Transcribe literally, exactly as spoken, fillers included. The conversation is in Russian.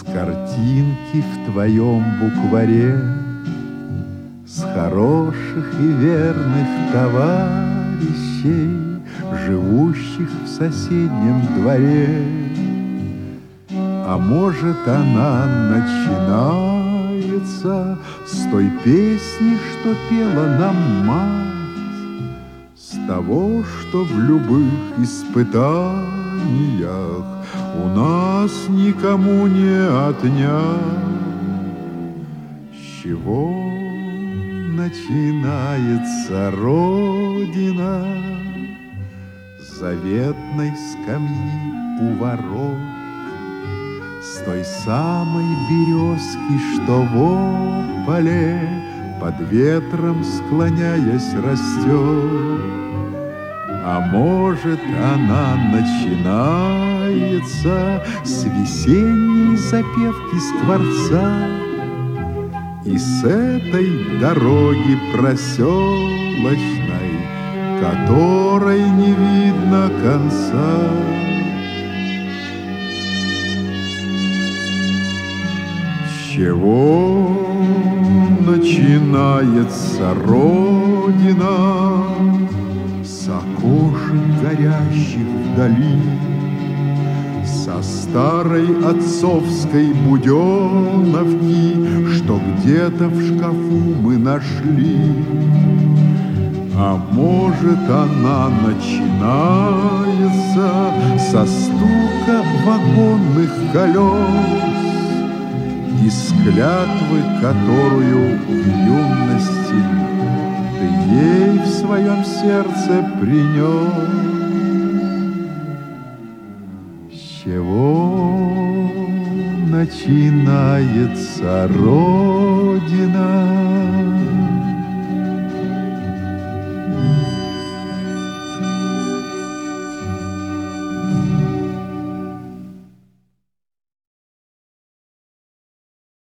картинки в твоем букваре, с хороших и верных товарищей, живущих в соседнем дворе. А может, она начинается с той песни, что пела нам мать, с того, что в любых испытаниях у нас никому не отнять. С чего начинается Родина? С заветной скамьи у ворот, с той самой березки, что в ополе под ветром склоняясь растет. А может, она начинается с весенней запевки скворца и с этой дороги проселочной, которой не видно конца. С чего начинается Родина? С окошек горящих вдали, со старой отцовской буденовки, что где-то в шкафу мы нашли. А может, она начинается со стука вагонных колес и с клятвы, которую в юности ты ей в своем сердце принес. С чего начинается Родина?